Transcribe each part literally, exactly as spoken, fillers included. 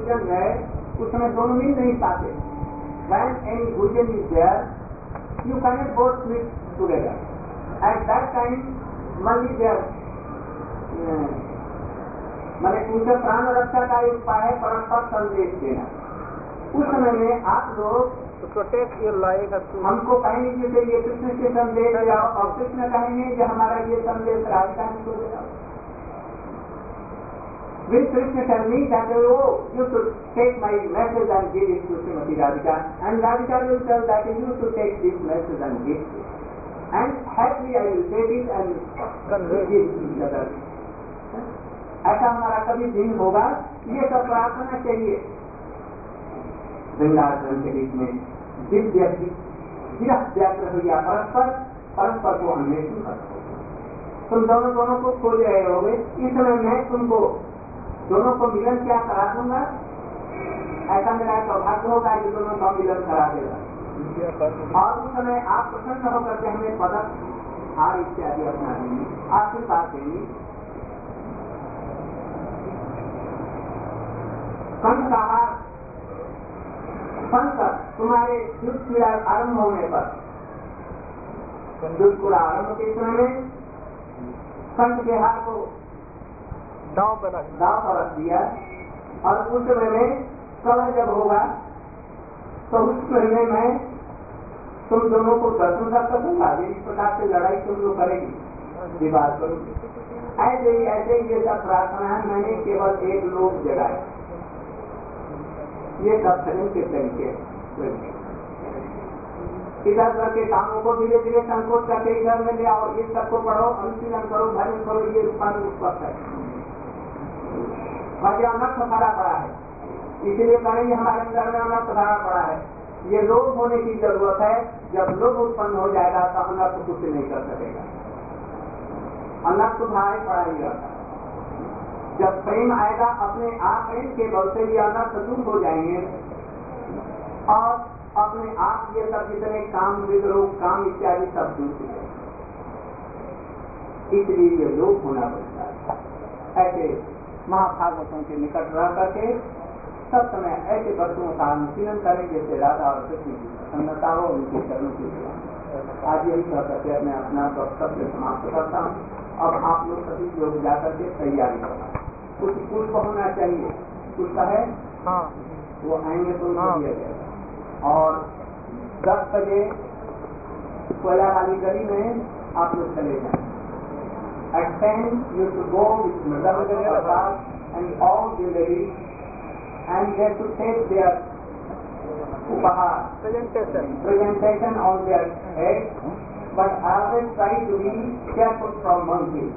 भुजंग है उसमें दोनों मिल नहीं पाते. When any bhujan is there, you cannot both meet together. At that time, only there. मैंने उनके प्राण रक्षा का एक उपाय है परस्पर संदेश देना. उस समय में आप लोग हमको कहेंगे कि ये कृष्ण के संदेश जाओ और कृष्ण कहेंगे कि हमारा ये संदेश राधिका को दे जाओ. Will Krishna tell me that oh, you should take my message and give it to Srimati Radhika, and Radhika will tell that you should take this message and give it, and happily I will take it and give it to each other. ऐसा हमारा कभी दिन होगा. ये सब प्रार्थना चाहिए. वृंदावन के बीच में दिव्य गिरफ्त व्याप्त हुआ परस्पर परस्पर को अन्वेषण करते. तुम दोनों दोनों को खोज रहे होगे. इस समय मैं तुमको दोनों को मिलन क्या करा दूंगा. ऐसा मेरा सौभाग्य होगा कि दोनों का मिलन करा देगा. और उस समय आप प्रसन्न होकर के हमें पदक हार इत्यादि अपना देंगे, आशीर्वाद देंगे. कंठ का हार संत तुम्हारे युद्ध पीड़ा आरंभ होने पर युद्ध पूरा आरंभ के समय में कंठ के हार को दाव पर दाव पर रख दिया. और उस समय में कलह जब होगा तो उस समय में मैं तुम दोनों को दर्शन कर सकूंगा. इस प्रकार से लड़ाई तुम लोग करेगी, विवाद करूंगी. ऐसे ही ऐसे ही ये सब प्रार्थना है. मैंने केवल एक लोक जगाया. ये सब धर्म के तरीके इधर उधर के कामों को धीरे धीरे संकोच करके इधर में ले आओ. ये सबको पढ़ो, अनुशीलन करो, भजन करो. ये रूपान उत्पत्त है. भजन अनर्थ भरा पड़ा है. इसलिए कहेंगे हमारे अंदर में अनर्थ भरा पड़ा है. ये लोभ होने की जरूरत है. जब लोभ उत्पन्न हो जाएगा तो अनर्थ कुछ नहीं कर सकेगा. अनर्थ भाई पड़ा ही रहता है. जब प्रेम आएगा अपने आप प्रेम के बल से ये अनर्थ दूर हो जाएंगे और अपने आप ये सब जितने काम विद्रोह काम इत्यादि सब दूर हो जाएंगे. इसलिए ये लोभ होना पड़ता है. ऐसे महाभागवतों के निकट रह करके सब समय ऐसे वस्तुओं का अनुशीलन करें जैसे राधा और कृष्ण की प्रसन्नता हो, उनके चरणों की सेवा. आज यही कह करके मैं अपना वक्तव्य समाप्त करता हूँ. अब आप लोग सभी लोग जाकर के तैयारी करना. कुछ पुष्प होना चाहिए. पुष्प है हाँ. वो आएंगे तो हाँ. दिया जाएगा. और दस बजे कोयला वाली गली में आप लोग चले जाएं. At ten you should go with Madhavagari Prasad and all the ladies, and they should take their upahar presentation presentation on their head, but always try to be careful from monkeys.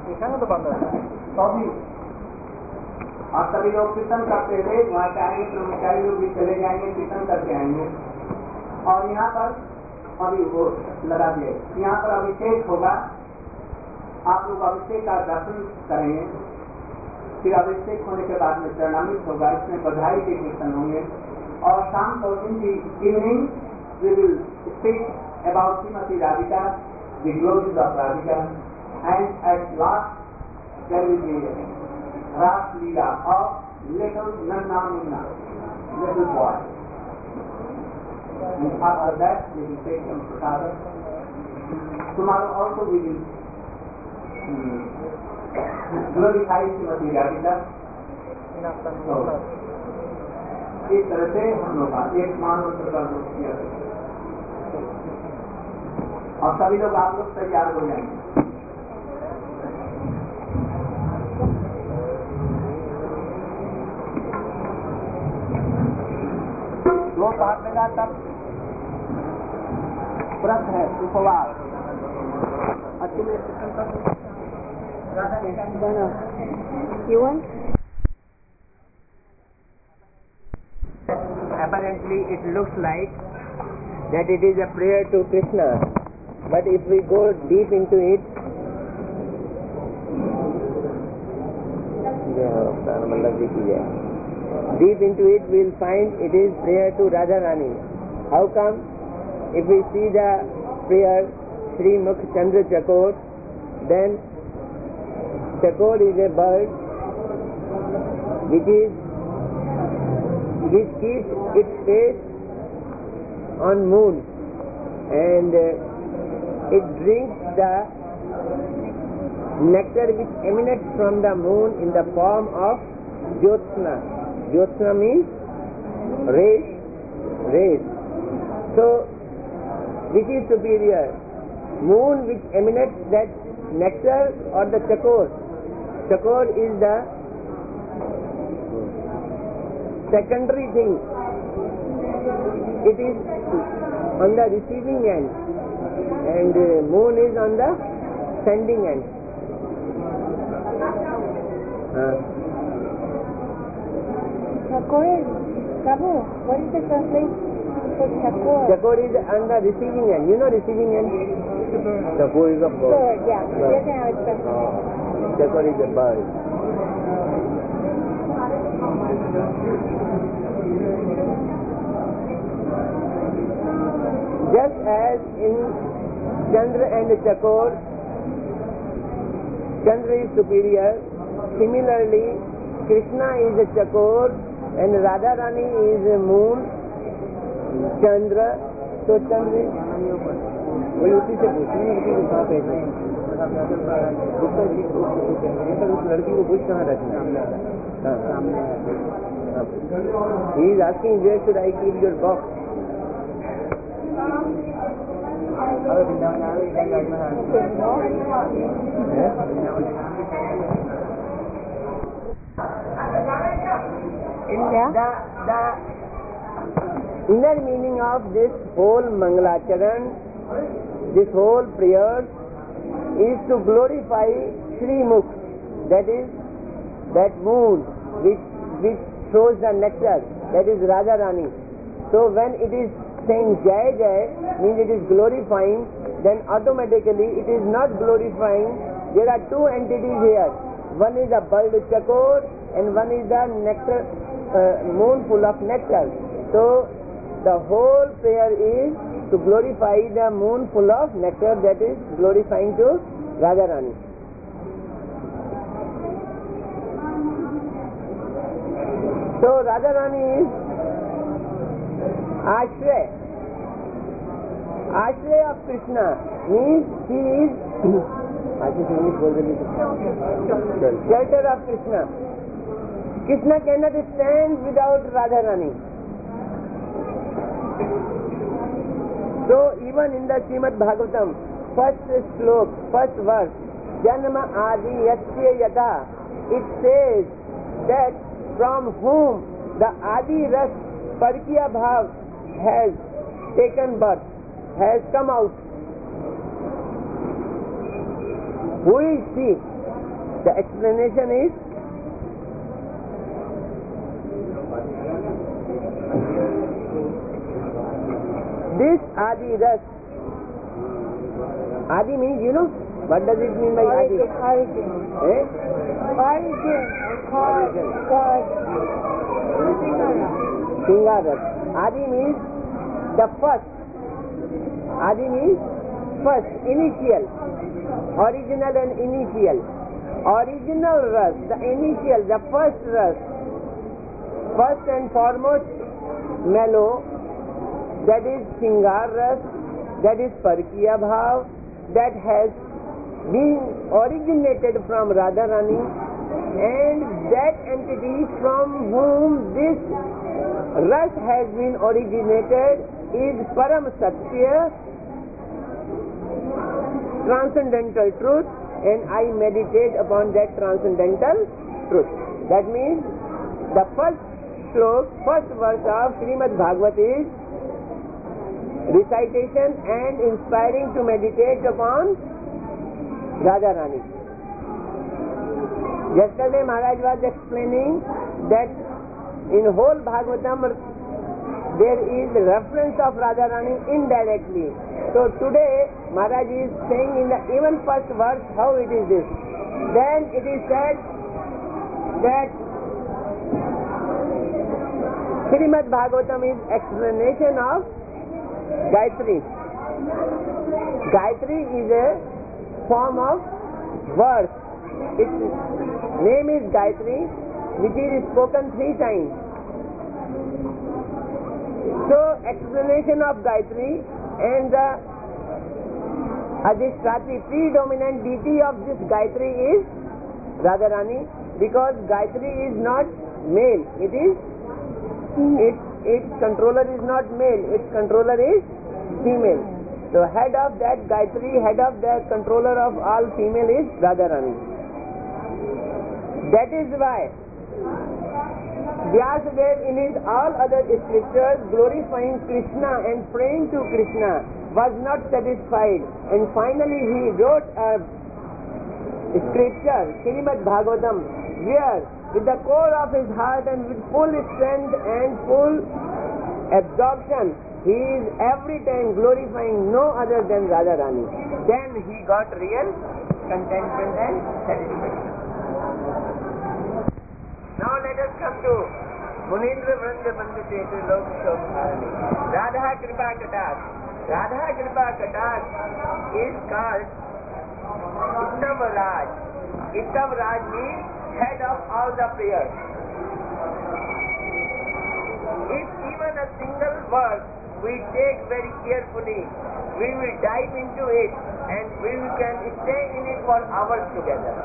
सभी और सभी लोग कीर्तन करते थे. वहाँ जाएंगे ब्रह्मचारी लोग भी चले जाएंगे, कीर्तन करके आएंगे. और यहाँ पर अभी वो लगा दिए. यहाँ पर अभिषेक होगा. आप लोग अभिषेक का दर्शन करेंगे. फिर अभिषेक होने के बाद में चरणामृत होगा. इसमें बधाई के कीर्तन होंगे. और शाम को in the evening we will speak about Shrimati Radhika, the glories of Radhika, and at last there will be Raas Leela of little nanna munna, little boy. And after that we will take some prasadam. Tomorrow also we will glorify Srimati Radhika. So, इस तरह से हम लोग एक महामंत्र का लोग किया और सभी लोग आप लोग तैयार हो जाएंगे. दो सात बजा तक व्रत है, उपवास. अच्छे में You want? Apparently it looks like that it is a prayer to Krishna, but if we go deep into it, deep into it we will find it is prayer to Radharani. How come? If we see the prayer Sri Mukh Chandra Chakor, then Chakor is a bird which is which keeps its face on moon, and uh, it drinks the nectar which emanates from the moon in the form of Jyotsna. Jyotsna means rays, rays. So, which is superior? Moon which emanates that nectar or the chakor? Chakor is the secondary thing. It is on the receiving end, and uh, moon is on the sending end. Uh. Chakor is, Prabhu, what is the translation for chakor? Chakor is on the receiving end. You know receiving end? Chakor is a bird. Bird, yeah. Bird. It doesn't have a special Oh. Chakor is a bird. Just as in Chandra and Chakor, Chandra is superior, similarly Krishna is a Chakor and Radharani is a moon, Chandra. So Chandra is वही उसी से पूछना लड़की को कहाँ भेजना उस लड़की को पूछ कहाँ रखना. He is asking where should I keep your box. Yeah. The, the inner meaning of this whole Mangalacharan, this whole prayer is to glorify Sri Mukh, that is that moon which which throws the nectar, that is Radharani. So when it is saying Jai Jai, means it is glorifying, then automatically it is not glorifying. There are two entities here. One is a bird chakor and one is the nectar, uh, moon full of nectar. So the whole prayer is to glorify the moon full of nectar, that is glorifying to Radharani. So Radharani is Ashray. Ashray of Krishna means she is shelter of Krishna. Krishna cannot stand without Radharani. So even in the Srimad Bhagavatam, first slok, first verse, Janma Adi Yasya Yata, it says that from whom the Adi Ras Parkiya Bhav has taken birth, has come out. Who is she? The explanation is this Adi Ras. Adi means, you know, what does it mean by Adi? Origin. Origin. Eh? Origin. Cause. God. Singaras. Adi means the first. Adi means first, initial. Original and initial. Original ras, the initial, the first ras. First and foremost mellow, that is Singar ras, that is Parkiya Bhav, that has been originated from Radharani, and that entity from whom this ras has been originated is Param Satya, transcendental truth, and I meditate upon that transcendental truth. That means the first slok, first verse of Srimad Bhagavat is recitation and inspiring to meditate upon Radharani. Yesterday Maharaj was explaining that in whole Bhagavatam there is reference of Radharani indirectly. So today Maharaj is saying in the even first verse how it is this. Then it is said that Srimad Bhagavatam is explanation of Gayatri. Gayatri is a form of verse. Its name is Gayatri, which is spoken three times. So, explanation of Gayatri and the Adhishtratri, predominant deity of this Gayatri is Radharani, because Gayatri is not male, it is its, its controller is not male, its controller is female. So head of that Gayatri, head of the controller of all female is Radharani. That is why Vyasadeva in his all other scriptures glorifying Krishna and praying to Krishna was not satisfied, and finally he wrote a scripture, Srimad Bhagavatam, where with the core of his heart and with full strength and full absorption he is every time glorifying no other than Radharani. Then he got real contentment and satisfaction. Now let us come to Munindra Vranda Bandite Lok Shobharani. Radha Kripa Katak. Radha Kripa Katak is called Uttama Raj. Uttama Raj means head of all the prayers. If even a single word we take very carefully, we will dive into it and we can stay in it for hours together.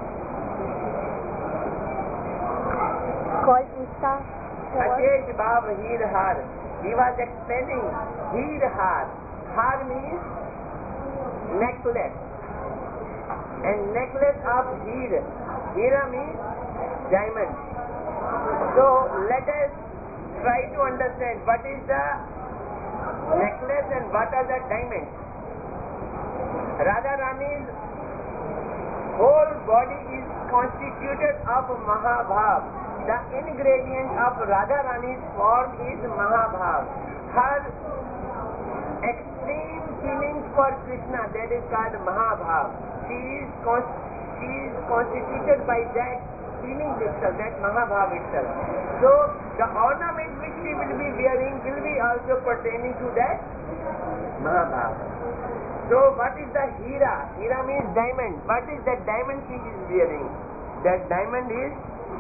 Called Ishta. Achesh Bhav Heer Har. He was explaining Heer Har. Har means necklace. And necklace of Heer. Heera means diamond. So let us try to understand what is the necklace and what are the diamonds. Radharani's whole body is constituted of Mahabhav. The ingredient of Radharani's form is Mahabhav. Her extreme feelings for Krishna, that is called Mahabhav. She is, con- she is constituted by that feelings itself, that Mahabhav itself. So the ornament which she will be wearing will be also pertaining to that Mahabhav. So what is the Hira? Hira means diamond. What is that diamond she is wearing? That diamond is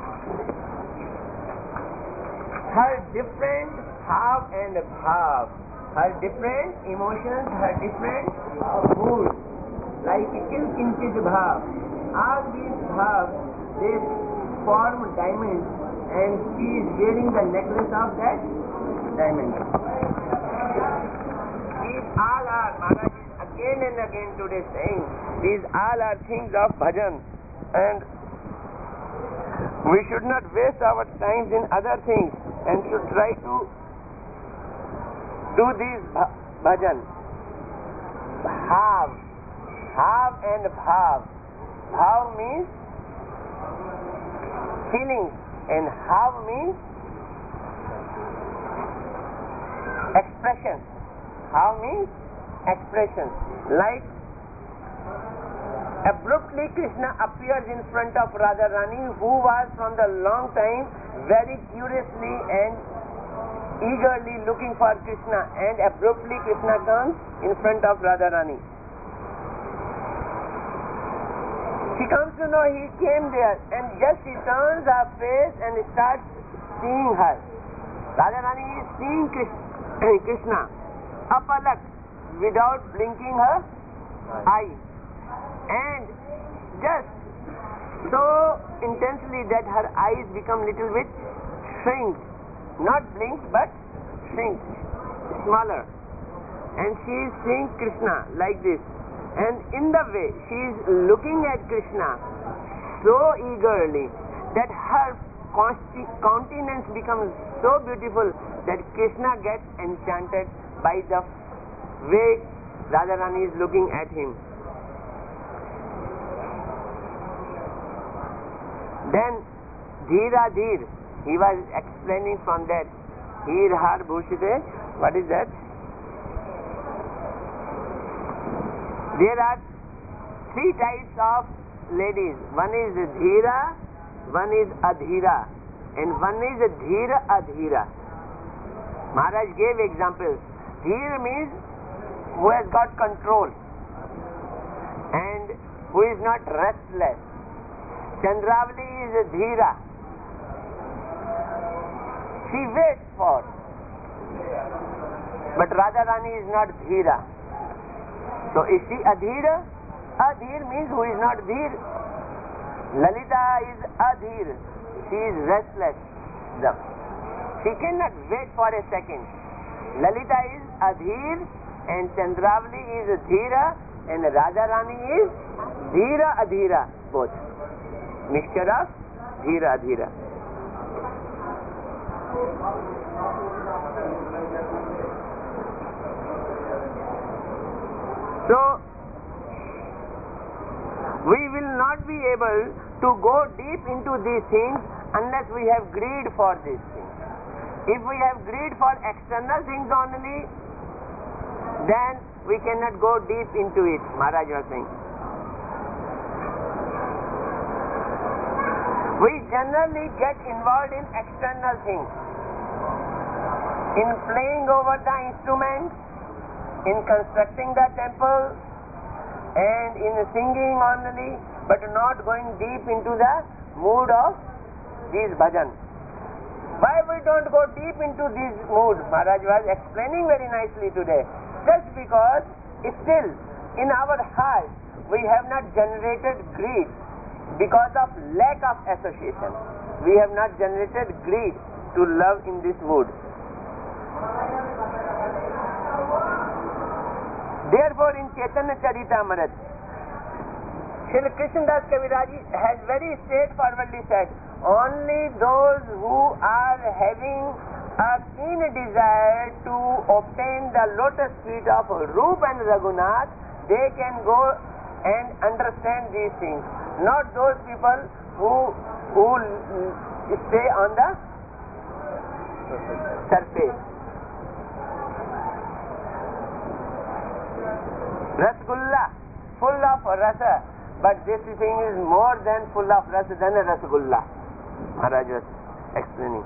her different bhav and bhav, her different emotions, her different moods, like kil kinchit bhav. All these bhav, they form diamonds, and she is wearing the necklace of that diamond. These all are, Maharaj is again and again today saying, these all are things of bhajan, and we should not waste our time in other things and should try to do these bhajan. Bhav, bhav and bhav. Bhav means feelings and bhav means expression. Bhav means expression. Like abruptly Krishna appears in front of Radharani, who was from the long time very curiously and eagerly looking for Krishna, and abruptly Krishna comes in front of Radharani. She comes to know he came there, and just she turns her face and starts seeing her. Radharani is seeing Krishna apalak, without blinking her eye, and just so intensely that her eyes become little bit shrink, not blink but shrink, smaller, and she is seeing Krishna like this, and in the way she is looking at Krishna so eagerly that her countenance becomes so beautiful that Krishna gets enchanted by the way Radharani is looking at him. Then Dhira Dhir, he was explaining from that Heer Har Bhushite. What is that? There are three types of ladies. One is Dhira, one is Adhira, and one is Dhira Adhira. Maharaj gave examples. Dhir means who has got control and who is not restless. Chandravali is a Dhira. She waits for. But Radharani is not Dhira. So is she Adhira? Adhir means who is not Dhir. Lalita is Adhir. She is restless. She cannot wait for a second. Lalita is Adhir and Chandravali is Dhira and Radharani is Dhira Adhira. Both. Mixture of Dhira Adhira. So, we will not be able to go deep into these things unless we have greed for these things. If we have greed for external things only, then we cannot go deep into it, Maharaj was saying. We generally get involved in external things, in playing over the instruments, in constructing the temple, and in singing only, but not going deep into the mood of these bhajans. Why we don't go deep into these moods? Maharaj was explaining very nicely today. Just because still in our heart we have not generated greed because of lack of association. We have not generated greed to love in this mood. Therefore, in Chaitanya Charitamrita, Srila Krishnadas Kaviraj has very straightforwardly said, only those who are having a keen desire to obtain the lotus feet of Rup and Raghunath, they can go and understand these things. Not those people who who stay on the surface. Rasgulla, full of rasa, but this thing is more than full of rasa than a rasgulla. Maharaj was explaining.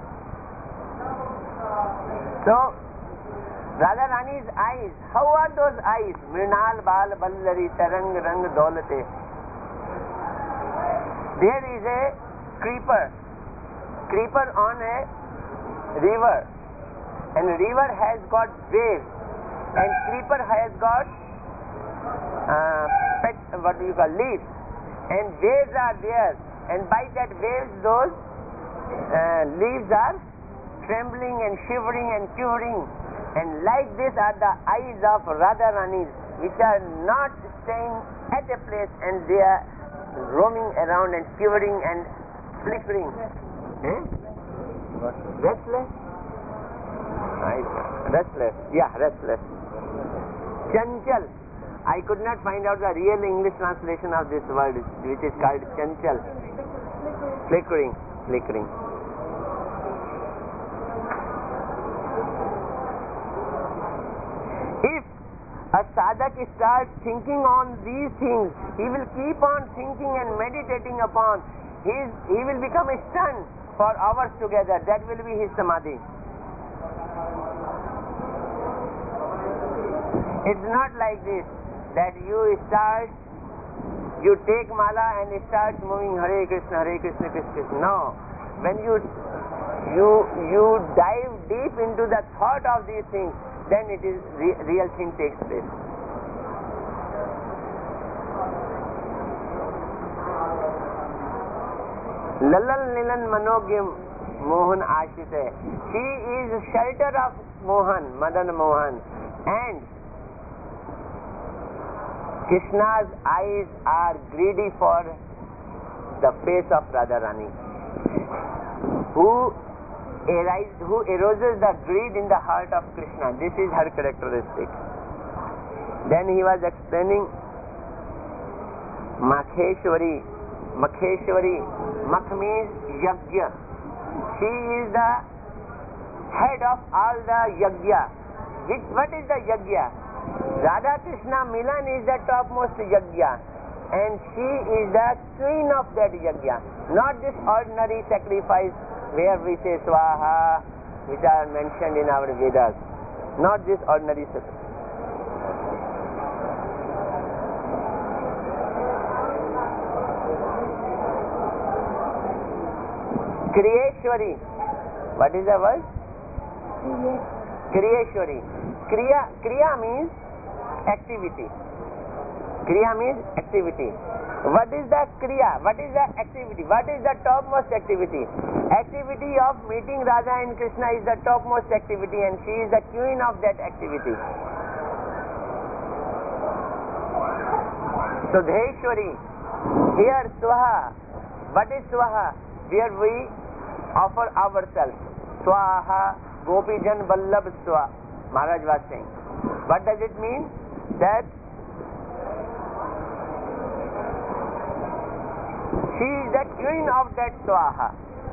So, Radharani's eyes, how are those eyes? Mrinal bal ballari tarang rang dolate. There is a creeper, creeper on a river, and river has got waves, and creeper has got Uh, pet, what do you call, leaves, and waves are there, and by that waves those uh, leaves are trembling and shivering and quivering, and like this are the eyes of Radharani, which are not staying at a place, and they are roaming around and quivering and flickering. Eh? Restless? Restless, yeah, restless. Chanchal. I could not find out the real English translation of this word, which is called chanchal. Flickering, flickering. If a sadhak starts thinking on these things, he will keep on thinking and meditating upon. His, he will become a stunned for hours together. That will be his samadhi. It's not like this, that you start, you take mala and start moving Hare Krishna, Hare Krishna, Krishna Krishna. No. When you you you dive deep into the thought of these things, then it is re real thing takes place. Lalal Nilan Manogyam Mohan Ashite. She is shelter of Mohan, Madan Mohan, and Krishna's eyes are greedy for the face of Radharani, who arise, who arouses the greed in the heart of Krishna. This is her characteristic. Then he was explaining Makheshwari. Makheshwari, Makh means Yajna. She is the head of all the Yajna. Which, what is the Yajna? Radha Krishna Milan is the topmost yajna, and she is the queen of that yajna. Not this ordinary sacrifice where we say swaha, which are mentioned in our Vedas. Not this ordinary sacrifice. Kriyeshwari. What is the word? Yes. Kriyeshwari. Kriya, Kriya means activity. Kriya means activity. What is the Kriya? What is the activity? What is the topmost activity? Activity of meeting Radha and Krishna is the topmost activity, and she is the queen of that activity. So Dheshwari, here Swaha. What is Swaha? Where we offer ourselves. Swaha, Gopijan Vallabh Swa. Maharaj was saying. What does it mean? That she is the queen of that Swaha.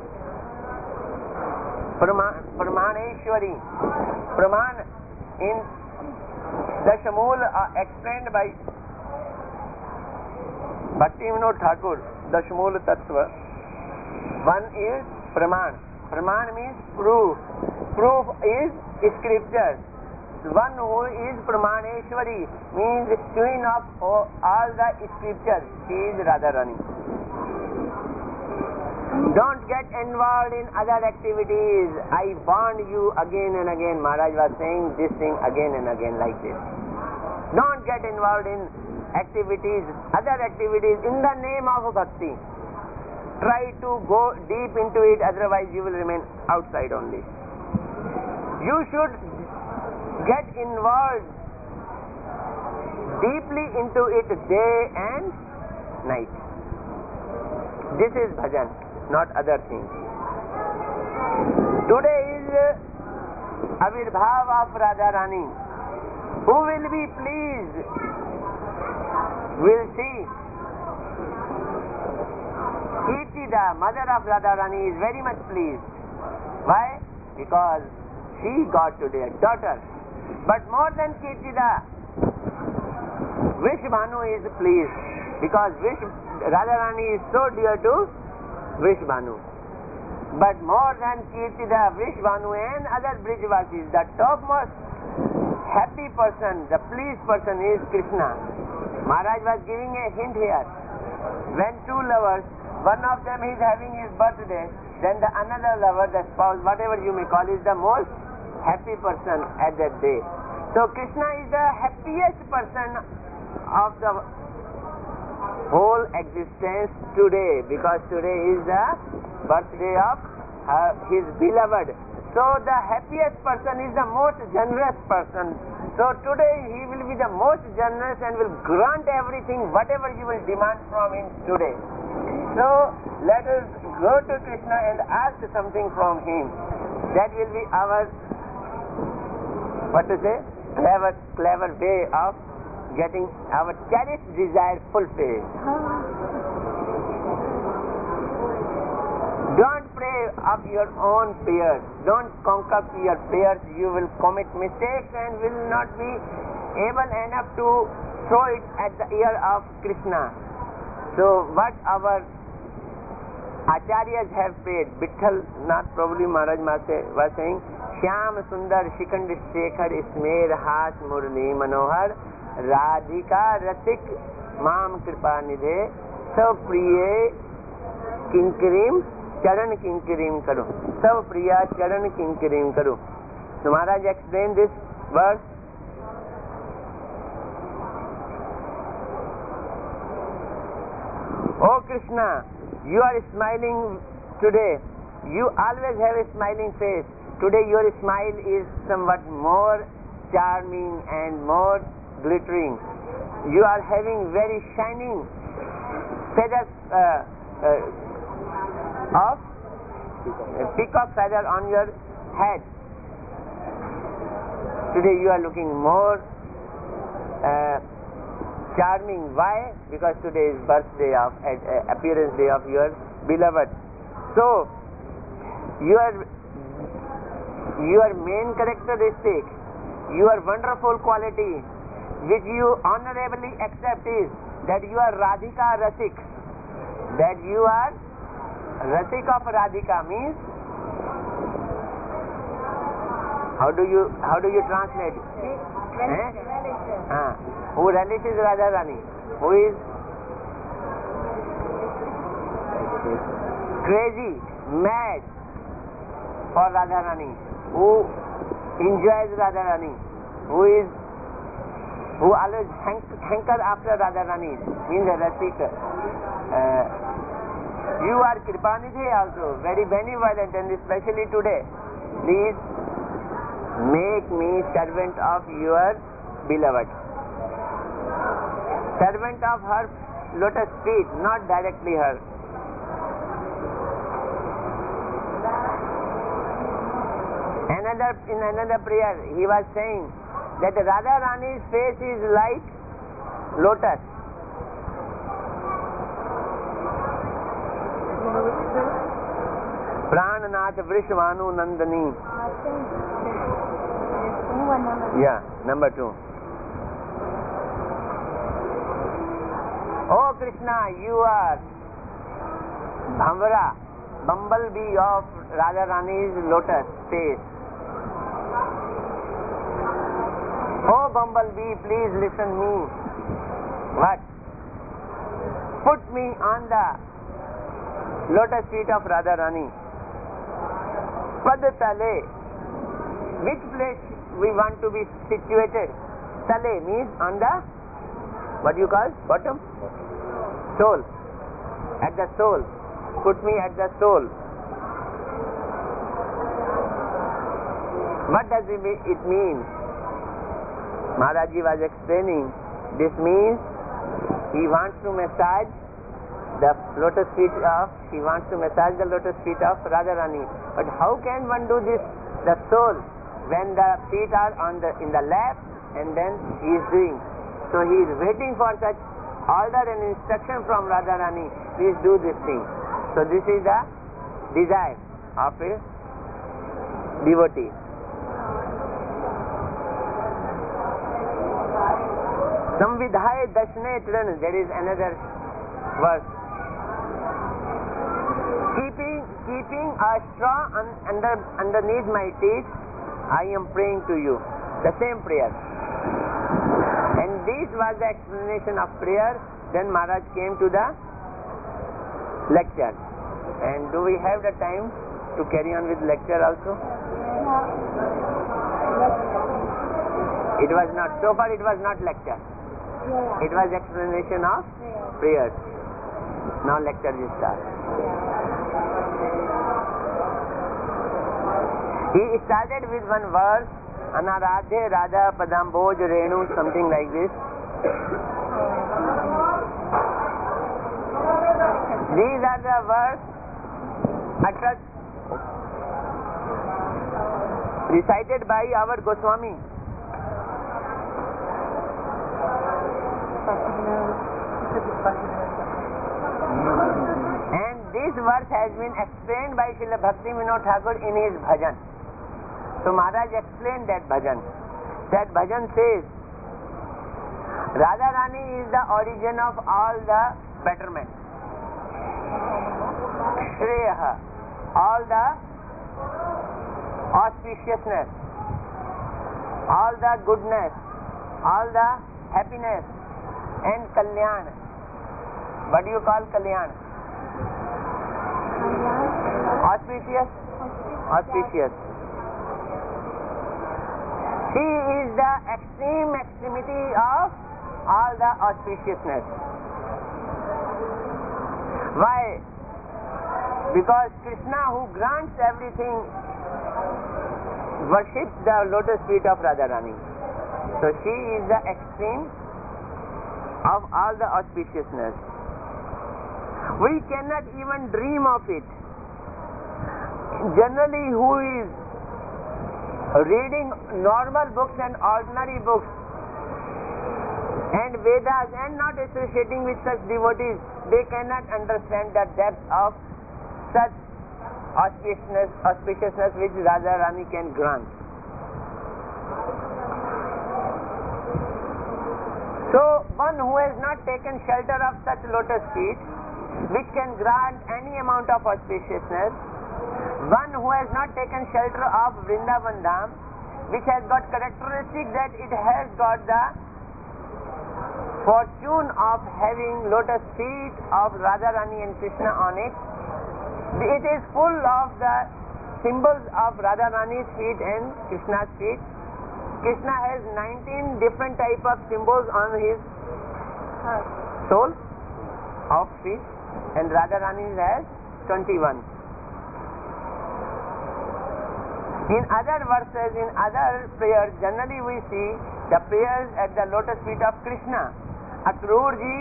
Pramaneshwari. Praman in Dashamul uh, explained by Bhakti Vinod Thakur, Dashamul Tattva. One is Praman. Praman means proof. Proof is scripture. One who is Pramaneshwari means queen of all the scriptures. She is Radharani. Don't get involved in other activities. I warn you again and again. Maharaj was saying this thing again and again like this. Don't get involved in activities, other activities in the name of bhakti. Try to go deep into it, otherwise you will remain outside only. You should get involved deeply into it day and night. This is bhajan, not other things. Today is Avirbhav of Radharani. Who will be pleased? We'll see. Kirtida, mother of Radharani, is very much pleased. Why? Because she got today a daughter. But more than Kirtida, Vrishabhanu is pleased. Because Vish, Radharani is so dear to Vrishabhanu. But more than Kirtida, Vrishabhanu and other Brijvasis, the topmost happy person, the pleased person is Krishna. Maharaj was giving a hint here. When two lovers, one of them is having his birthday, then the another lover, the spouse, whatever you may call, is the most happy person at that day. So Krishna is the happiest person of the whole existence today, because today is the birthday of uh, his beloved. So the happiest person is the most generous person. So today he will be the most generous and will grant everything, whatever you will demand from him today. So let us go to Krishna and ask something from him. That will be our, what to say, clever, clever way of getting our cherished desire fulfilled. Don't pray of your own prayers. Don't concoct your prayers. You will commit mistakes and will not be able enough to throw it at the ear of Krishna. So what our Acharyas have prayed, Vitthal Nath probably Maharaj was saying, Shyam Sundar Shikand Shekhar Ismer Haat Murli Manohar Radhika Ratik Mam Kripa Nidhe Sav Priye Kinkarim Charan Kinkarim Karo. Sav Priya Charan Kinkarim Karo. So Maharaj explained this verse. Oh Krishna, you are smiling today. You always have a smiling face. Today your smile is somewhat more charming and more glittering. You are having very shining feathers uh, uh, of a peacock feather on your head. Today you are looking more uh, charming. Why? Because today is birthday of uh, appearance day of your beloved. So your your main characteristic, your wonderful quality which you honorably accept is that you are Radhika Rasik. That you are Rasik of Radhika means, how do you how do you translate? Eh? Ah. Who relishes Radharani? Who is crazy, mad for Radharani? who enjoys Radharani, who is who always hank, hanker after Radharani, means a Rasika. Uh, you are Kripanidhi also, very benevolent, and especially today. Please make me servant of your beloved. Servant of her lotus feet, not directly her. Another, in another prayer, he was saying that Radharani's face is like lotus. Prananath Vrishvanu Nandani. Yeah, number two. Oh Krishna, you are Bhamvara, bumblebee of Radharani's lotus face. Oh bumblebee, please listen me. What? Put me on the lotus feet of Radharani. Padatale. Which place we want to be situated? Tale means on the, what do you call? Bottom? Sole. At the sole. Put me at the sole. What does it mean? Maharaji was explaining. This means he wants to massage the lotus feet of, he wants to massage the lotus feet of Radharani. But how can one do this? The sole, when the feet are on the in the lap, and then he is doing. So he is waiting for such order and instruction from Radharani. Please do this thing. So this is the desire of a devotee. Samvidhaye dashne tran. There is another verse. Keeping keeping a straw un, under underneath my teeth, I am praying to you. The same prayer. And this was the explanation of prayer. Then Maharaj came to the lecture. And do we have the time to carry on with lecture also? It was not. So far it was not lecture. It was explanation of prayers. Now lecture will start. He started with one verse, Anaradhe Radha Padamboj Renu, something like this. These are the words uttered, recited by our Goswami. And this verse has been explained by Srila Bhakti Vinod Thakur in his bhajan. So Maharaj explained that bhajan. That bhajan says, Radharani is the origin of all the betterment. Shreya, all the auspiciousness, all the goodness, all the happiness, and kalyan. What do you call kalyan? Auspicious? Auspicious. She is the extreme extremity of all the auspiciousness. Why? Because Krishna, who grants everything, worships the lotus feet of Radharani. So she is the extreme of all the auspiciousness. We cannot even dream of it. Generally, who is reading normal books and ordinary books and Vedas and not associating with such devotees, they cannot understand the depth of such auspiciousness, auspiciousness which Radharani can grant. So, one who has not taken shelter of such lotus feet, which can grant any amount of auspiciousness, one who has not taken shelter of Vrindavan Dham, which has got characteristic that it has got the fortune of having lotus feet of Radharani and Krishna on it, it is full of the symbols of Radharani's feet and Krishna's feet. Krishna has nineteen different type of symbols on his sole of feet, and Radharani has twenty-one. In other verses, in other prayers, generally we see the prayers at the lotus feet of Krishna. Akrurji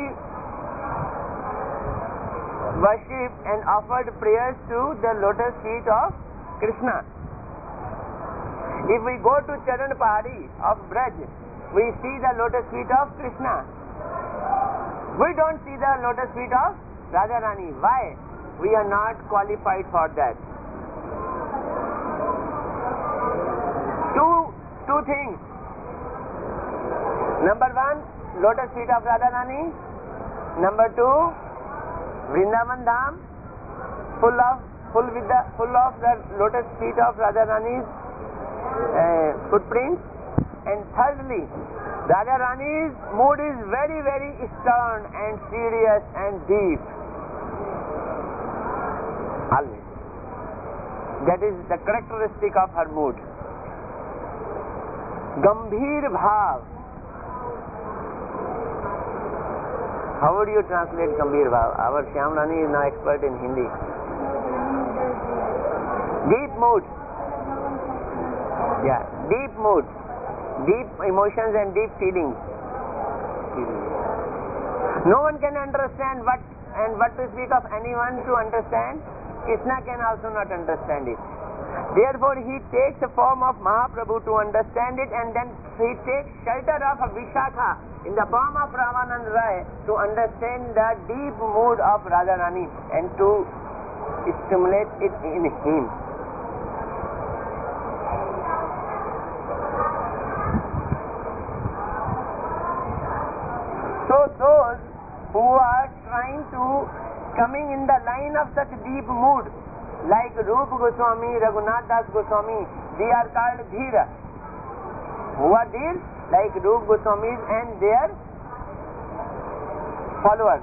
worshipped and offered prayers to the lotus feet of Krishna. If we go to Charan Pahari of Braj, we see the lotus feet of Krishna. We don't see the lotus feet of Radharani. Why? We are not qualified for that. Two, two things. Number one, lotus feet of Radharani. Number two, Vrindavan Dham, full of full with the full of the lotus feet of Radharani's uh, footprints. And thirdly, Radharani's mood is very very stern and serious and deep. Always. That is the characteristic of her mood. Gambhir Bhav. How would you translate Gambhir Bhav? Our Shyam Rani is now expert in Hindi. Deep mood. Yeah, deep mood. Deep emotions and deep feelings. No one can understand what and what to speak of anyone to understand. Krishna can also not understand it. Therefore he takes the form of Mahaprabhu to understand it, and then he takes shelter of a Vishakha in the form of Ramanand Rai to understand the deep mood of Radharani and to stimulate it in him. So those who are trying to coming in the line of such deep mood, like Rupa Goswami, Raghunath Das Goswami, they are called Dhira. Who are these? Like Rupa Goswamis and their followers.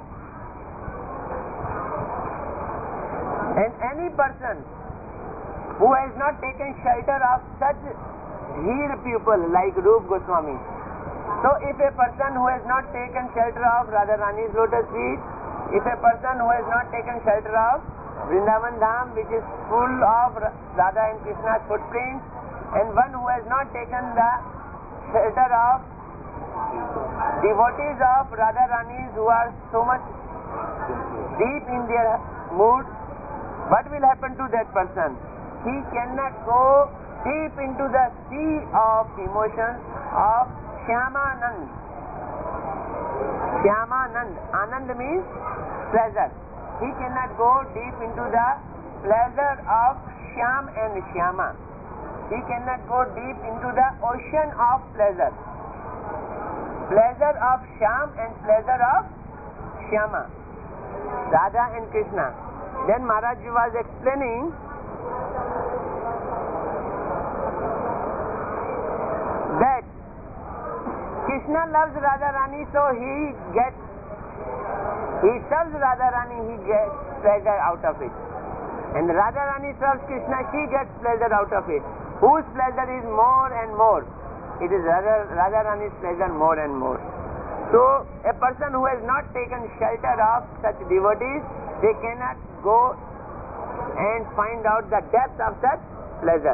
And any person who has not taken shelter of such Dhir people like Rupa Goswami. So if a person who has not taken shelter of Radharani's lotus feet, if a person who has not taken shelter of Vrindavan Dham, which is full of Radha and Krishna's footprints, and one who has not taken the shelter of devotees of Radharani's who are so much deep in their mood, what will happen to that person? He cannot go deep into the sea of emotions of Shyamanand. Shyamanand. Anand means pleasure. He cannot go deep into the pleasure of Shyam and Shyama. He cannot go deep into the ocean of pleasure. Pleasure of Shyam and pleasure of Shyama. Radha and Krishna. Then Maharaj was explaining that Krishna loves Radharani, so he gets He serves Radharani, he gets pleasure out of it. And Radharani serves Krishna, she gets pleasure out of it. Whose pleasure is more and more? It is Radha, Radharani's pleasure more and more. So, a person who has not taken shelter of such devotees, they cannot go and find out the depth of such pleasure.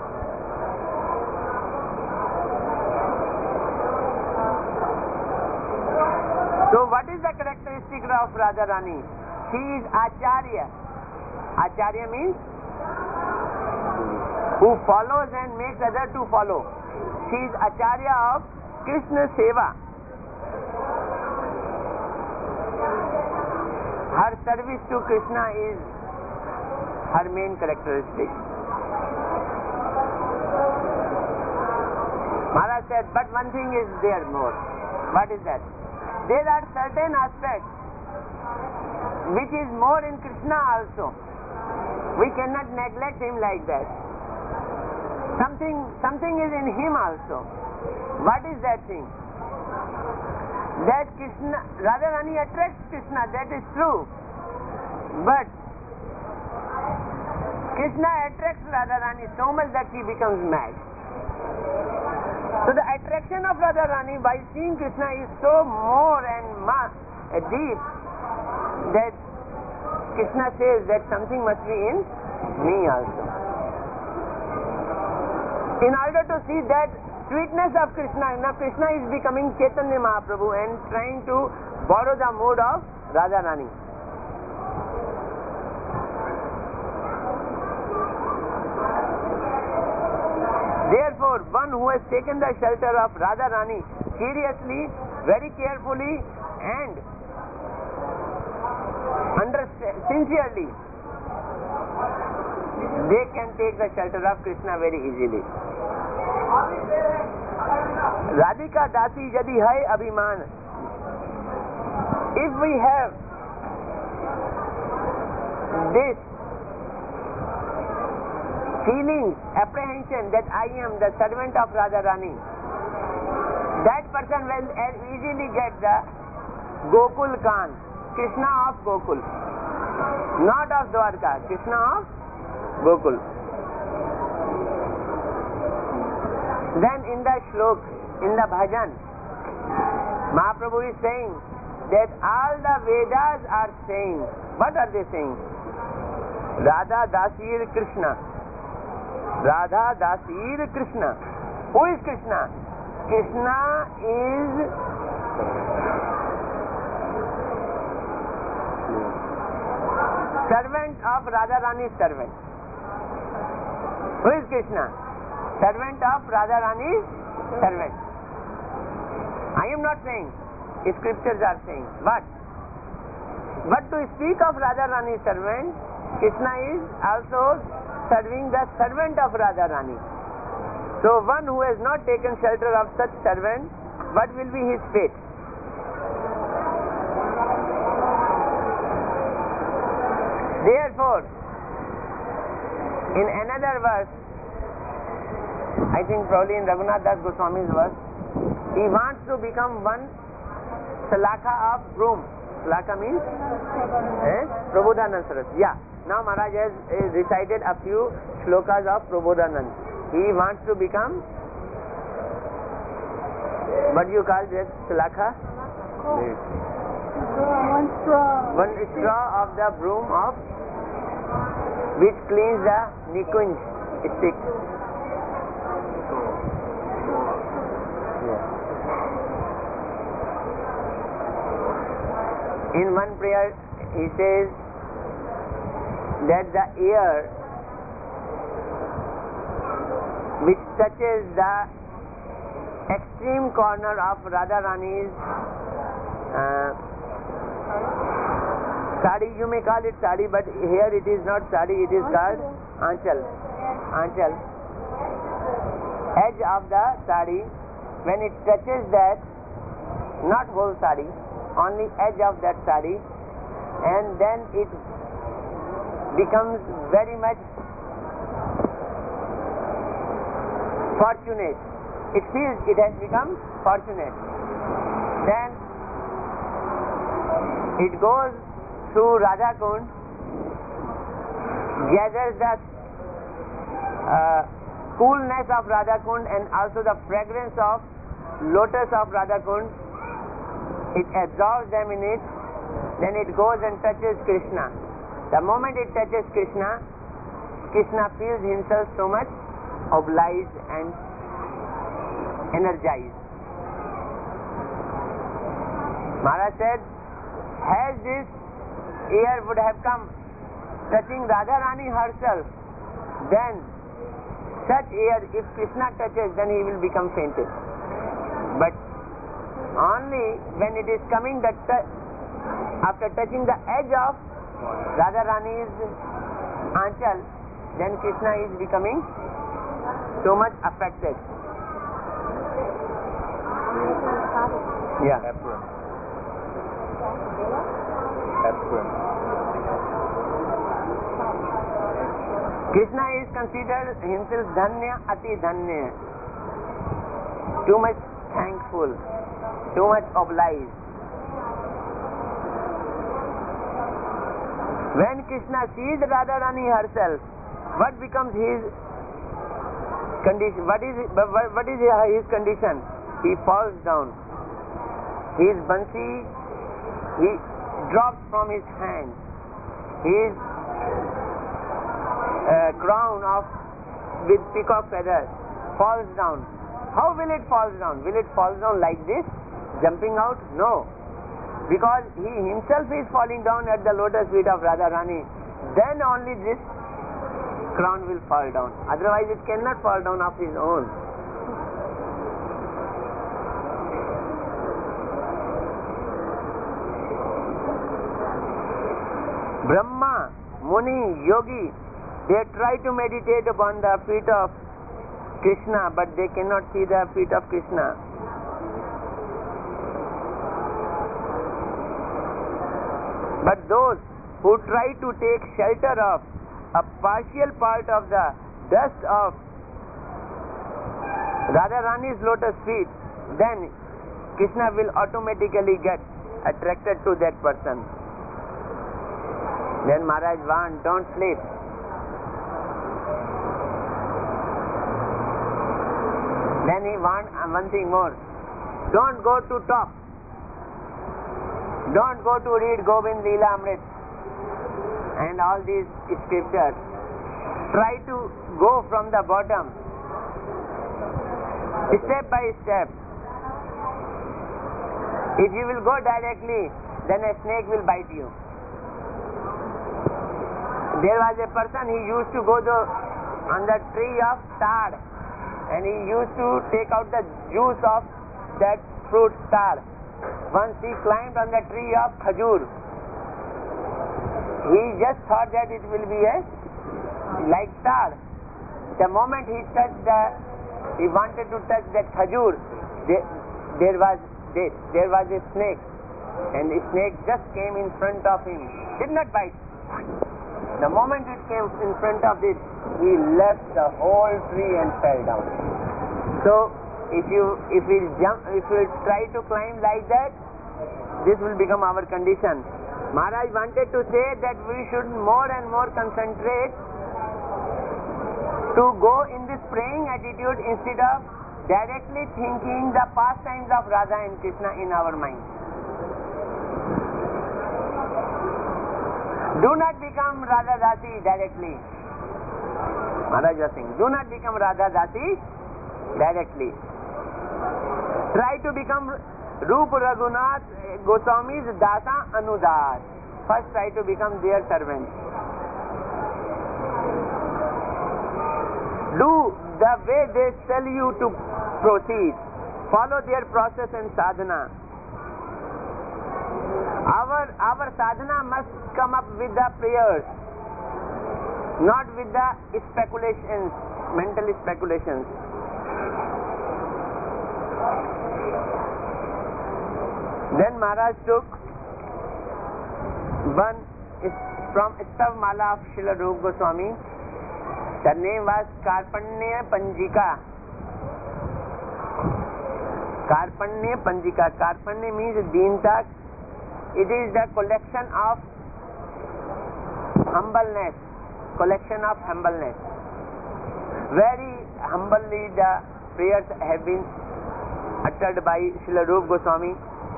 So what is the characteristic of Radharani? She is Acharya. Acharya means who follows and makes others to follow. She is Acharya of Krishna Seva. Her service to Krishna is her main characteristic. Maharaj said, but one thing is there more. What is that? There are certain aspects which is more in Krishna also. We cannot neglect him like that. Something, something is in him also. What is that thing? That Krishna, Radharani attracts Krishna, that is true. But Krishna attracts Radharani so much that she becomes mad. So the attraction of Radharani by seeing Krishna is so more and ma- deep that Krishna says that something must be in me also. In order to see that sweetness of Krishna, now Krishna is becoming Chaitanya Mahaprabhu and trying to borrow the mood of Radharani. Therefore, one who has taken the shelter of Radharani seriously, very carefully and under sincerely, they can take the shelter of Krishna very easily. Radhika Dasi Jadi Hai Abhiman. If we have this feeling, apprehension that I am the servant of Radharani, that person will easily get the Gokul Khan, Krishna of Gokul, not of Dwarka, Krishna of Gokul. Then in the shlok, in the bhajan, Mahaprabhu is saying that all the Vedas are saying, what are they saying? Radha Dasir Krishna. Radha Dasir Krishna. Who is Krishna? Krishna is servant of Radharani's servant. Who is Krishna? Servant of Radharani's servant. I am not saying, scriptures are saying, but but to speak of Radharani's servant, Krishna is also serving the servant of Radharani. So one who has not taken shelter of such servant, what will be his fate? Therefore, in another verse, I think probably in Raghunath Das Goswami's verse, he wants to become one Salaka of broom. Salaka means eh? Prabodhanand Saraswati. Yeah. Now Maharaj has uh, recited a few shlokas of Prabodhanand. He wants to become, what do you call this Salaka? One straw. One straw of the broom of which cleans the Nikunj stick. In one prayer, he says that the air which touches the extreme corner of Radharani's uh, sari, you may call it sari, but here it is not sari, it is called anchal. Anchal. Edge of the sari, when it touches that, not whole sari, only edge of that sari, and then it becomes very much fortunate. It feels it has become fortunate. Then it goes through Radha Kund, gathers the uh, coolness of Radha Kund and also the fragrance of lotus of Radha Kund. It absorbs them in it, then it goes and touches Krishna. The moment it touches Krishna, Krishna feels himself so much obliged and energized. Maharaj said, has this air would have come touching Radharani herself, then such air, if Krishna touches, then he will become fainted. But only when it is coming that t- after touching the edge of Radharani's anchal, then Krishna is becoming so much affected. Yeah. Apron. Apron. Krishna is considered himself Dhanya Ati Dhanya, too much thankful, too much obliged. When Krishna sees Radharani herself, what becomes his condition? What is what, what is his condition? He falls down. His bansi, he drops from his hand. His uh, crown of with peacock feathers falls down. How will it fall down? Will it fall down like this, jumping out? No, because he himself is falling down at the lotus feet of Radharani. Then only this crown will fall down. Otherwise, it cannot fall down of his own. Brahma, Muni, Yogi, they try to meditate upon the feet of Krishna, but they cannot see the feet of Krishna. But those who try to take shelter of a partial part of the dust of Radharani's lotus feet, then Krishna will automatically get attracted to that person. Then Maharaj warned, don't sleep. Then he warned one thing more. Don't go to top. Don't go to read Govind Leela Amrit and all these scriptures. Try to go from the bottom, step by step. If you will go directly, then a snake will bite you. There was a person, he used to go to, on the tree of tar, and he used to take out the juice of that fruit tar. Once he climbed on the tree of khajur, he just thought that it will be a like tar. The moment he touched the, he wanted to touch that khajur, there, there was this, there was a snake, and the snake just came in front of him, did not bite. The moment it came in front of it, he left the whole tree and fell down. So, if you if we jump, if we try to climb like that, this will become our condition. Maharaj wanted to say that we should more and more concentrate to go in this praying attitude instead of directly thinking the pastimes of Radha and Krishna in our mind. Do not become Radha Dasi directly. Maharaj was saying, do not become Radha Dasi directly. Try to become Rupa Raghunath Goswami's Dasa Anudas. First try to become their servant. Do the way they tell you to proceed. Follow their process and sadhana. Our, our sadhana must come up with the prayers, not with the speculations, mental speculations. Then Maharaj took one from Stav Mala of Srila Rupa Goswami. The name was Karpanya Panjika. Karpanya Panjika. Karpanya means Deenta. It is the collection of humbleness. Collection of humbleness. Very humbly the prayers have been uttered by Srila Rupa Goswami.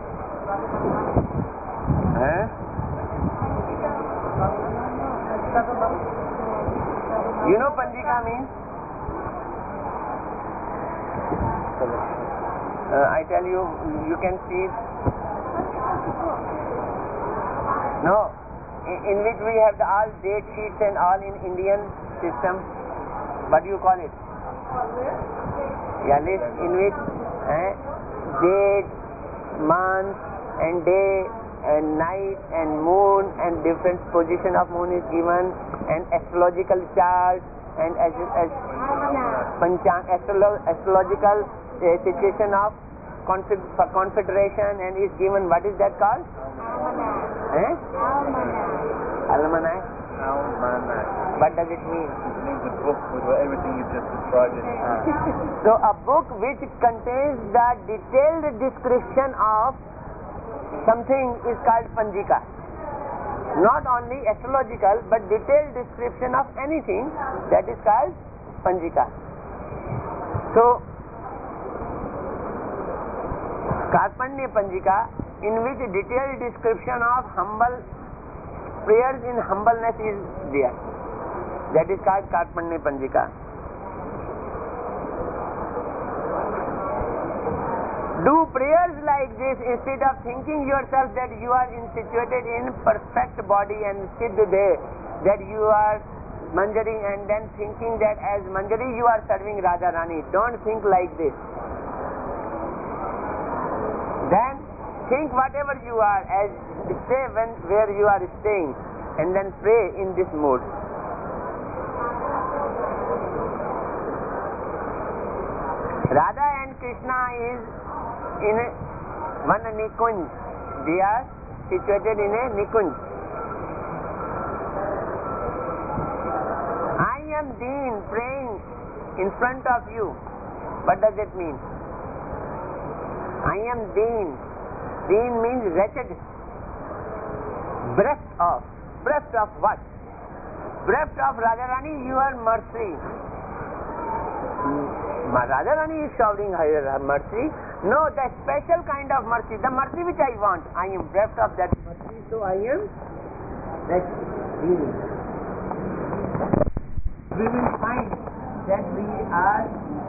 Eh? You know Panjika means? Uh, I tell you, you can see it. No, in, in which we have the all date sheets and all in Indian system. What do you call it? Yeah, list in which eh, date, month and day and night and moon and different position of moon is given, and astrological chart and as, as panchan, astrolo, astrological uh, situation of config, confederation and is given. What is that called? Eh? Almanac. Almanac. What does it mean? It means a book with everything you just described in it. So a book which contains the detailed description of something is called Panjika. Not only astrological but detailed description of anything, that is called Panjika. So, Karpanya Panjika, in which detailed description of humble prayers in humbleness is there. That is called Karpanya Panjika. Do prayers like this instead of thinking yourself that you are situated in perfect body and sit there, that you are Manjari, and then thinking that as Manjari you are serving Radha Rani. Don't think like this. Then think whatever you are, as stay when where you are staying, and then pray in this mood. Radha and Krishna is in a, one Nikunj. They are situated in a Nikunj. I am Deen praying in front of you. What does it mean? I am Deen. Deen means wretched. Bereft of. Bereft of what? Bereft of Radharani, you are mercy. Radharani is showering her mercy. No, the special kind of mercy, the mercy which I want, I am bereft of that mercy, so I am wretched. We will find that we are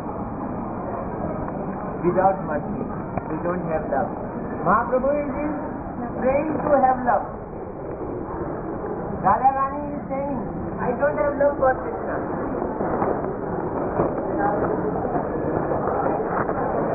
without mercy. We don't have love. Mahaprabhu is praying to have love. Radharani is saying, I don't have love for Krishna.